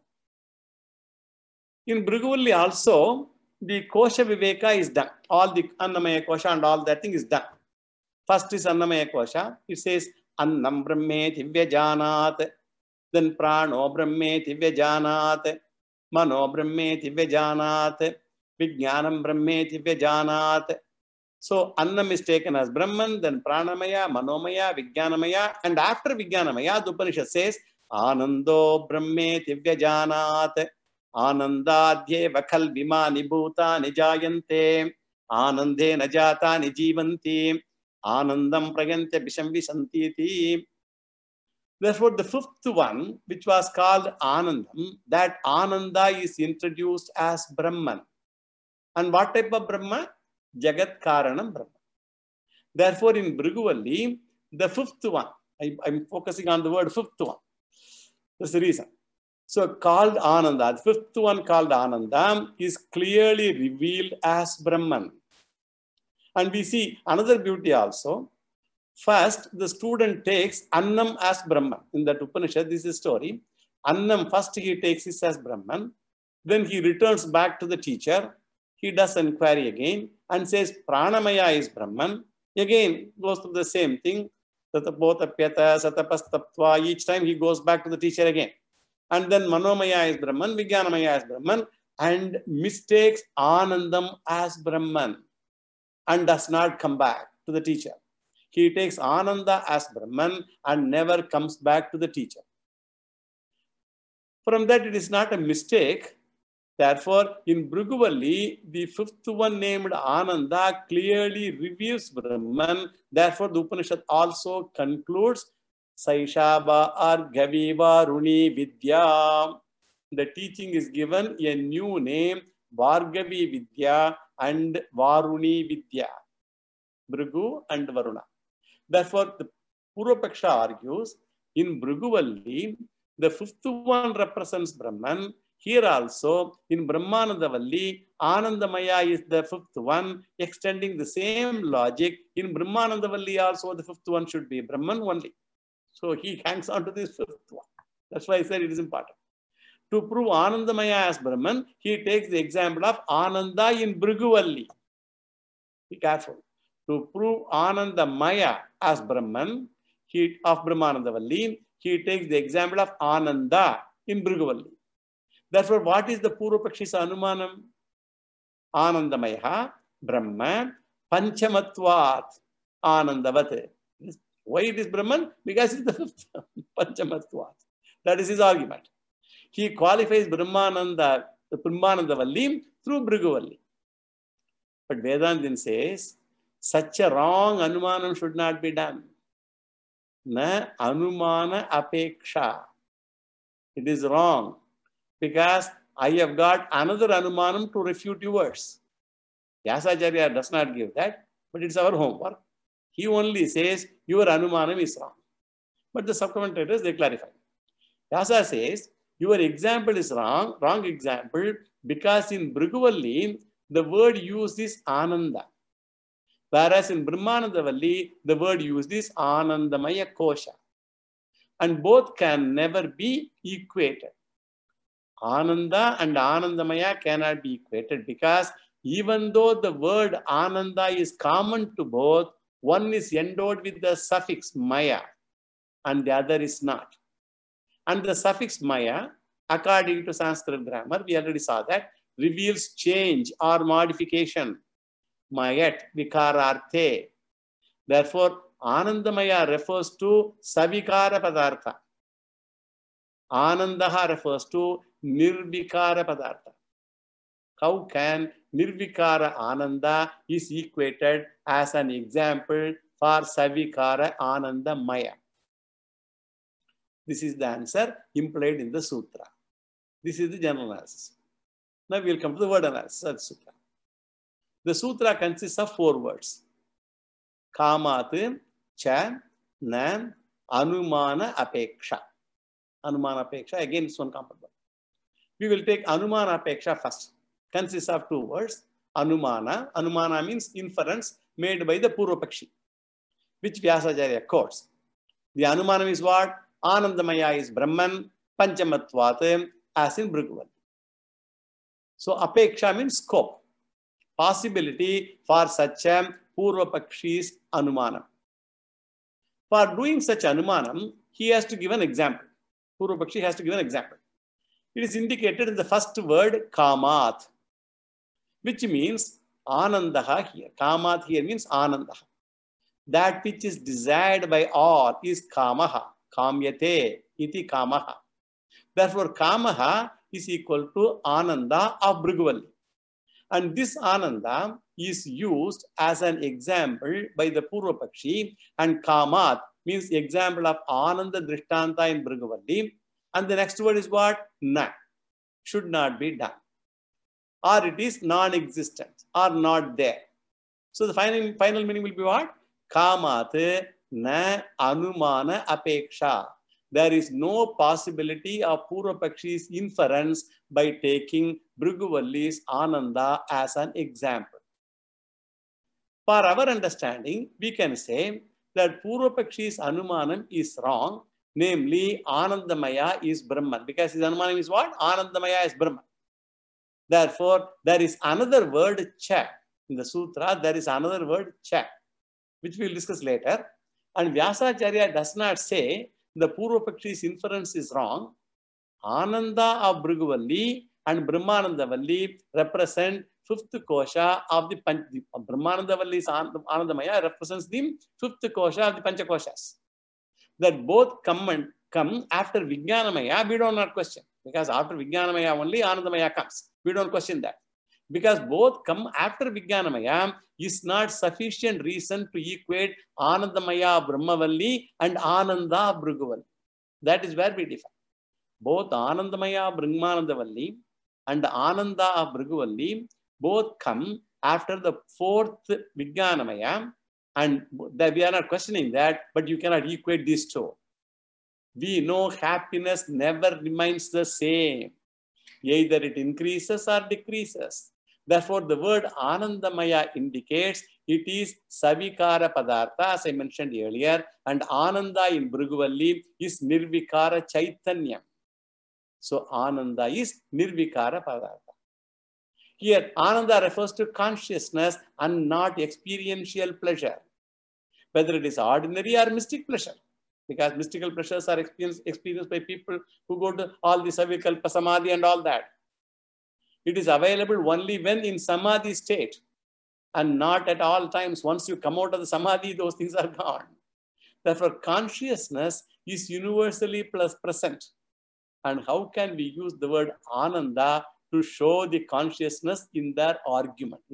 In Bhrigu also, the Kosha Viveka is done. All the Annamaya Kosha and all that thing is done. First is Annamaya Kosha. It says Annam Brahmeti Vyajanat, then Prano Brahmeti Vyajanat, Mano Brahmeti Vyajanat, Vijnanam Brahmeti Vyajanat. So Annam is taken as Brahman, then Pranamaya, Manomaya, Vijnanamaya, and after Vijnanamaya, the Upanishad says Anando Brahmeti Vyajanat, Anandadhye Vakal Vimani Bhuta Nijayante, Anande Najata Nijivanti, Anandam Pragante Bisham Visantiti. Therefore, the fifth one, which was called Anandam, that Ananda is introduced as Brahman. And what type of Brahma? Jagat Karanam Brahma. Therefore, in Bhrigu, the fifth one, I'm focusing on the word fifth one. That's the reason. So, called Ananda, the fifth one called Ananda is clearly revealed as Brahman. And we see another beauty also. First, the student takes Annam as Brahman. In that Upanishad, this is a story. Annam, first he takes this as Brahman. Then he returns back to the teacher. He does inquiry again and says Pranamaya is Brahman. Again, goes through the same thing. Tatapotapyata, Satapastaptva. Each time he goes back to the teacher again. And then Manomaya is Brahman, Vijnanamaya is Brahman, and mistakes Anandam as Brahman and does not come back to the teacher. He takes Ananda as Brahman and never comes back to the teacher. From that, it is not a mistake. Therefore, in Bhrigu, the fifth one named Ananda clearly reveals Brahman. Therefore, the Upanishad also concludes Saishaba Argaviva Runi Vidya. The teaching is given a new name, Bhargavi Vidya and Varuni Vidya. Bhrigu and Varuna. Therefore, the Purvapaksha argues, in Bhrigu, the fifth one represents Brahman. Here also, in Brahmanandavalli, Anandamaya is the fifth one, extending the same logic. In Brahmanandavalli also, the fifth one should be Brahman only. So he hangs on to this fifth one. That's why I said it is important. To prove Anandamaya as Brahman, he takes the example of Ananda in Bhrigu. Be careful. To prove Anandamaya as Brahman, of Brahmanandavalli, he takes the example of Ananda in Bhrigu. Therefore, what is the Purvapakshi's Anumanam? Anandamaya, Brahma, Panchamatvat, Anandavat. Why it is Brahman? Because it is the fifth, Panchamatvat. That is his argument. He qualifies Brahmananda, the Brahmanandavalli through Bhrigu. But Vedantin says, such a wrong Anumanam should not be done. Na Anumana Apeksha. It is wrong. Because I have got another Anumanam to refute yours. Vyasacharya does not give that, but it's our homework. He only says, your Anumanam is wrong. But the subcommentators, they clarify. Vyasa says, your example is wrong example, because in Bhrigu, the word used is Ananda. Whereas in Brahmanandavalli, the word used is Anandamaya Kosha. And both can never be equated. Ananda and Anandamaya cannot be equated because even though the word Ananda is common to both, one is endowed with the suffix Maya and the other is not. And the suffix Maya, according to Sanskrit grammar, we already saw that, reveals change or modification. Mayat vikararthe. Therefore, Anandamaya refers to Savikara Padartha. Anandaha refers to Nirvikara Padartha. How can Nirvikara Ananda is equated as an example for Savikara Ananda Maya? This is the answer implied in the Sutra. This is the general analysis. Now we will come to the word analysis of the Sutra. The Sutra consists of 4 words. Kamat, Cha, Na, Anumana, Apeksha. Anumana, Apeksha, again it's one compound word. We will take Anumana, Apeksha first. Consists of 2 words. Anumana. Anumana means inference made by the Purvapakshi, which Vyasacharya quotes. The Anumanam is what? Anandamaya is Brahman, Panchamatvat, as in Bhrigu. So Apeksha means scope. Possibility for such a Purvapakshi's Anumanam. For doing such Anumanam, he has to give an example. Purvapakshi has to give an example. It is indicated in the first word, Kamat, which means Anandaha here. Kamat here means Anandaha. That which is desired by all is Kamaha. Kamyate iti Kamaha. Therefore, Kamaha is equal to Ananda of Bhrigu. And this Ananda is used as an example by the Purvapakshi, and Kamat means example of Ananda Drishtanta in Bhriguvalli. And the next word is what? Na. Should not be done. Or it is non-existent or not there. So the final meaning will be what? Kamat na anumana apeksha. There is no possibility of Purvapakshi's inference by taking Bhriguvalli's Ananda as an example. For our understanding, we can say that Purvapakshi's Anumanam is wrong, namely Anandamaya is Brahman, because his Anumanam is what? Anandamaya is Brahman. Therefore, there is another word cha. In the sutra, there is another word cha, which we will discuss later. And Vyasacharya does not say the Purvapakshi's inference is wrong. Ananda of Bhriguvalli and Brahmanandavalli represent fifth kosha of the Brahmanandavalli's Anandamaya represents the fifth kosha of the Panchakoshas. That both come after Vijnanamaya, we do not question. Because after Vijnanamaya only Anandamaya comes. We don't question that. Because both come after Vijnanamaya is not sufficient reason to equate Anandamaya Brahmavalli and Ananda Bhriguvalli. That is where we differ. Both Anandamaya Brahmanandavalli and Ananda Bhriguvalli both come after the fourth Vijnanamaya, and we are not questioning that, but you cannot equate these two. We know happiness never remains the same. Either it increases or decreases. Therefore, the word Anandamaya indicates it is Savikara Padartha, as I mentioned earlier, and Ananda in Bhriguvalli is Nirvikara Chaitanyam. So, Ananda is Nirvikara Padartha. Here, Ananda refers to consciousness and not experiential pleasure, whether it is ordinary or mystic pleasure. Because mystical pleasures are experienced by people who go to all the Savikalpa Samadhi and all that. It is available only when in Samadhi state and not at all times. Once you come out of the Samadhi, those things are gone. Therefore, consciousness is universally present. And how can we use the word Ananda to show the consciousness in their argument?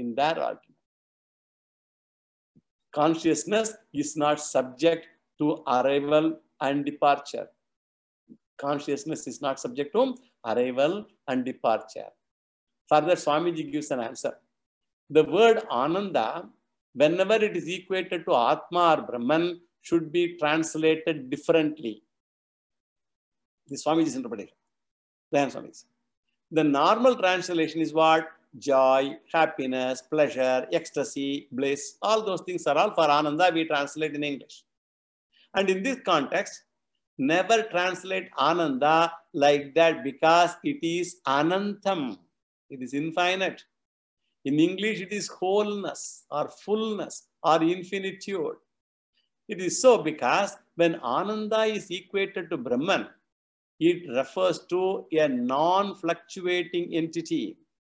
Consciousness is not subject to arrival and departure. Consciousness is not subject to arrival and departure. Further, Swamiji gives an answer. The word Ananda, whenever it is equated to Atma or Brahman, should be translated differently. This Swamiji's interpretation. The normal translation is what? Joy, happiness, pleasure, ecstasy, bliss. All those things are all for Ananda. We translate in English. And in this context, never translate Ananda like that because it is Anantam. It is infinite. In English, it is wholeness or fullness or infinitude. It is so because when Ananda is equated to Brahman, it refers to a non-fluctuating entity.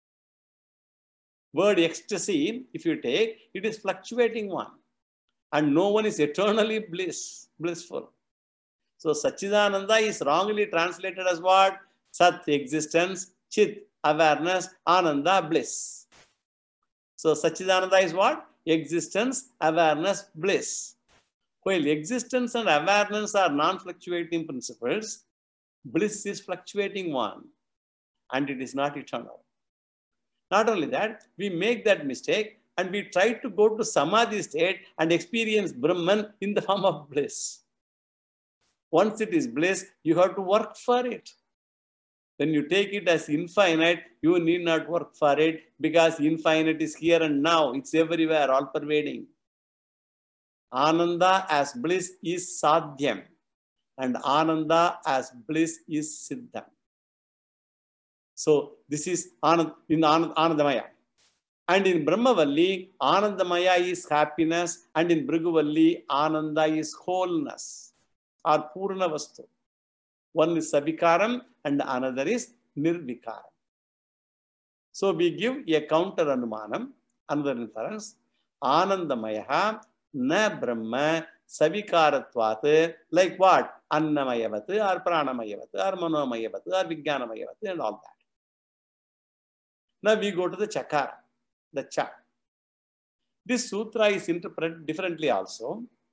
Word ecstasy, if you take, it is fluctuating one. And no one is eternally blissful. So Satchidananda is wrongly translated as what? Sat, existence, Chit, awareness, Ananda, bliss. So Satchidananda is what? Existence, awareness, bliss. While existence and awareness are non-fluctuating principles, bliss is fluctuating one, and it is not eternal. Not only that, we make that mistake and we try to go to Samadhi state and experience Brahman in the form of bliss. Once it is bliss, you have to work for it. When you take it as infinite, you need not work for it because infinite is here and now. It's everywhere, all pervading. Ananda as bliss is sadhyam, and Ananda as bliss is siddham. So this is in Anandamaya. And in Brahmavalli, Anandamaya is happiness, and in Bhriguvalli, Ananda is wholeness or Purna Vastu. One is Savikaram and another is Nirvikaram. So we give a counter Anumanam, another inference. Anandamaya na Brahma Savikaratvat, like what? Annamayavatu or Pranamayavatu or Manomayavatu or Vijnanamayavatu and all that. Now we go to the Chakara, the Cha. This sutra is interpreted differently also.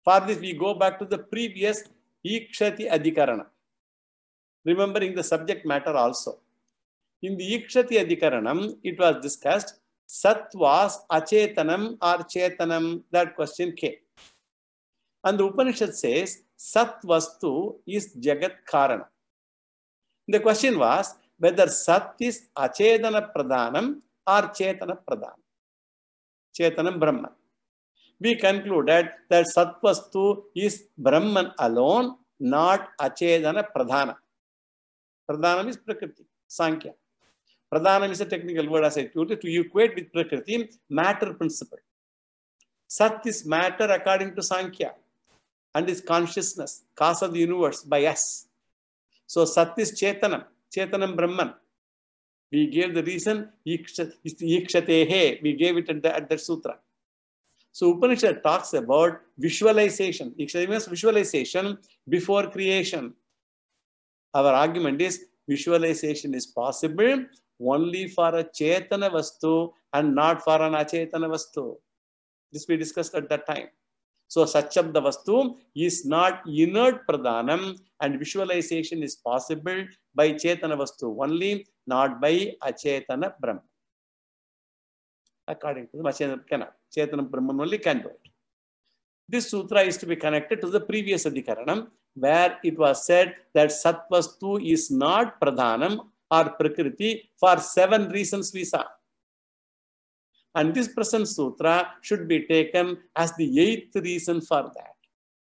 For this, we go back to the previous Ikshati Adhikarana. Remembering the subject matter also. In the Ikshati Adhikaranam, it was discussed, Sat was Achetanam or Chetanam, that question came. And the Upanishad says, Sat Vastu is Jagat Karana. The question was whether Sat is Achetana Pradhanam or Chetana Pradhanam. Chetanam Brahman. We concluded that Sat Vastu is Brahman alone, not Achetana Pradhana. Pradhanam is Prakriti, Sankhya. Pradhanam is a technical word, as I told you, to equate with Prakriti, matter principle. Sat is matter according to Sankhya and is consciousness, cause of the universe by us. So Sat is Chetanam, Chetanam Brahman. We gave the reason, Ikshatehe, we gave it at that sutra. So Upanishad talks about visualization. Ikshate means visualization before creation. Our argument is visualization is possible only for a Chetana Vastu and not for an Achetana Vastu. This we discussed at that time. So Satchabda Vastu is not inert Pradhanam and visualization is possible by Chetana Vastu only, not by Achetana Brahman. According to the Achetana cannot. Chetana Brahman only can do it. This sutra is to be connected to the previous Adhikaranam, where it was said that Satvastu is not Pradhanam or Prakriti for 7 reasons we saw. And this present sutra should be taken as the 8th reason for that.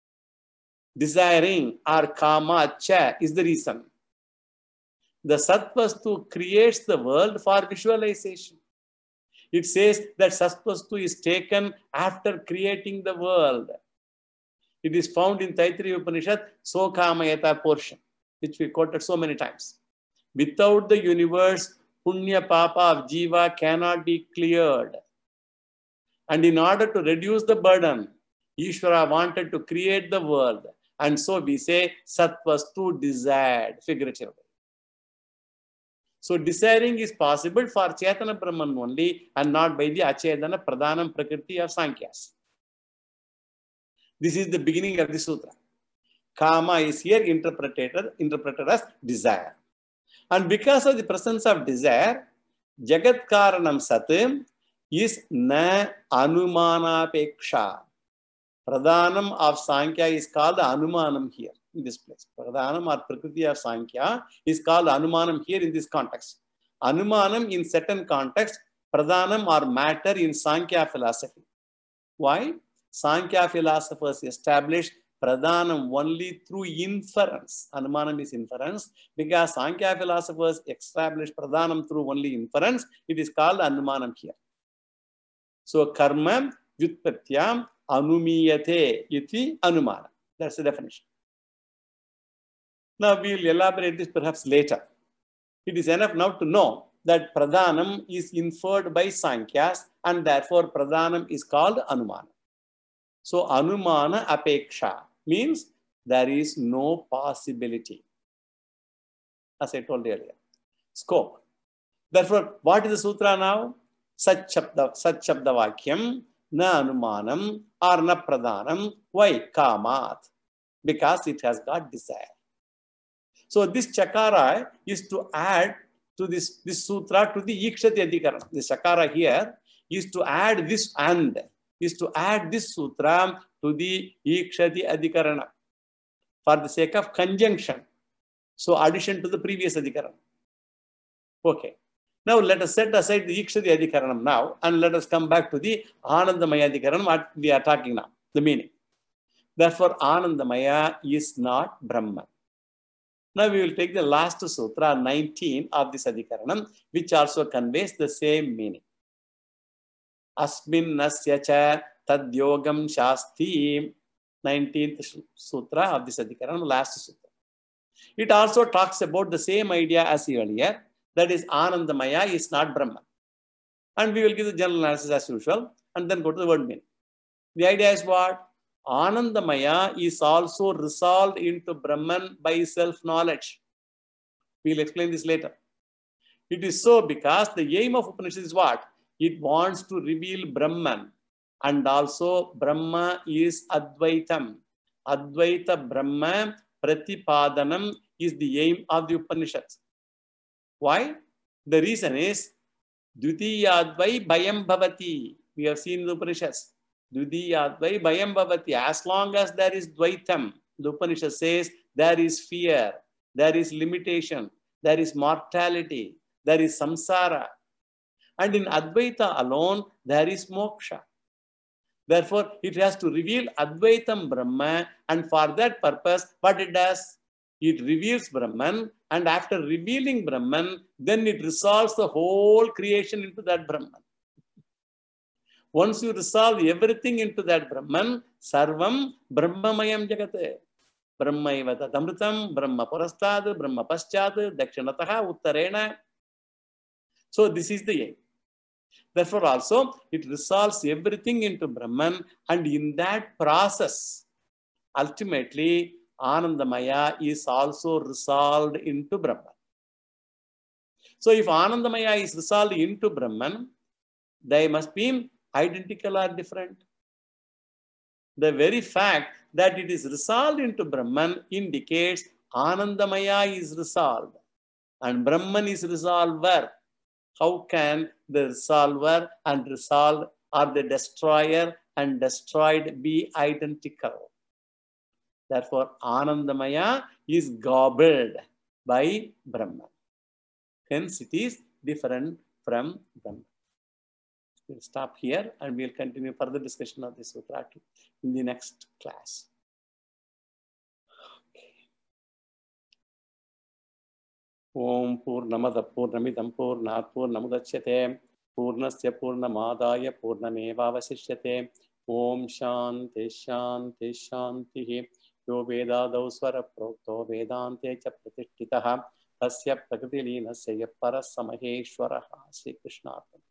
Desiring or kama cha is the reason. The Satvastu creates the world for visualization. It says that Satvastu is taken after creating the world. It is found in Taittiriya Upanishad, Sokamayata portion, which we quoted so many times. Without the universe, Punya Papa of Jiva cannot be cleared. And in order to reduce the burden, Ishvara wanted to create the world. And so we say Satvastu desired, figuratively. So desiring is possible for Chetana Brahman only and not by the Achetana Pradhanam Prakriti of Sankhya's. This is the beginning of the sutra. Kama is here interpreted as desire. And because of the presence of desire, Jagat Karanam Sat is na Anumanapeksha. Pradhanam of Sankhya is called Anumanam here in this place. Pradhanam or Prakriti of Sankhya is called Anumanam here in this context. Anumanam in certain context, Pradhanam or matter in Sankhya philosophy. Why? Sankhya philosophers established Pradhanam only through inference. Anumanam is inference. Because Sankhya philosophers established Pradhanam through only inference, it is called Anumanam here. So, karma vyutpatyam anumiyate iti anumana. That's the definition. Now, we will elaborate this perhaps later. It is enough now to know that Pradhanam is inferred by Sankhya's and therefore Pradhanam is called Anumana. So, Anumana Apeksha means there is no possibility. As I told earlier. Scope. Therefore, what is the sutra now? Satchabda Vakyam, na Anumanam or na Pradhanam. Why? Kamat. Because it has got desire. So this Chakara is to add to this sutra to the Ikshati Adhikarana. The Chakara here is to add this sutra to the Ikshati Adhikarana for the sake of conjunction. So addition to the previous Adhikarana. Okay. Now let us set aside the Ikshati Adhikaranam now and let us come back to the Anandamaya Adhikaranam, what we are talking now, the meaning. Therefore, Anandamaya is not Brahman. Now we will take the last sutra, 19 of this Adhikaranam, which also conveys the same meaning. Asmin nasya cha tad yogam shasti, 19th sutra of this Adhikaranam, last sutra. It also talks about the same idea as earlier, that is Anandamaya is not Brahman. And we will give the general analysis as usual and then go to the word meaning. The idea is what? Anandamaya is also resolved into Brahman by self-knowledge. We will explain this later. It is so because the aim of Upanishad is what? It wants to reveal Brahman. and also Brahma is Advaitam. Advaita Brahma Pratipadanam is the aim of the Upanishads. Why? The reason is Dvitiyadvai Bhayam Bhavati. We have seen the Upanishads. Dvitiyadvai Bhayam Bhavati. As long as there is Dvaitam, the Upanishad says there is fear, there is limitation, there is mortality, there is samsara. And in Advaita alone, there is moksha. Therefore, it has to reveal Advaitam Brahma, and for that purpose, what it does? It reveals Brahman, and after revealing Brahman, then it resolves the whole creation into that Brahman. Once you resolve everything into that Brahman, Sarvam Brahmamayam Jagate. Brahmaiva Tatamritam, Brahma Parastad, Brahma Paschat, Dakshinataha, Uttarena. So this is the aim. Therefore also, it resolves everything into Brahman, and in that process, ultimately, Anandamaya is also resolved into Brahman. So if Anandamaya is resolved into Brahman, they must be identical or different. The very fact that it is resolved into Brahman indicates Anandamaya is resolved and Brahman is resolver. How can the resolver and resolved or the destroyer and destroyed be identical? Therefore, Anandamaya is gobbled by Brahman. Hence, it is different from Brahman. We'll stop here and we'll continue further discussion of this sutra in the next class. Om Purnamada Purnamidam Purnat Purnamudachyate Purnasya Purnamadaya Purnamevavasishyate Om Shanti Shanti Shanti Yo Vedadau Swara Prokto Vedante Cha Pratishtitaha Tasya Prakriti Leenasya Parasamaheshwaraha Sri Krishna.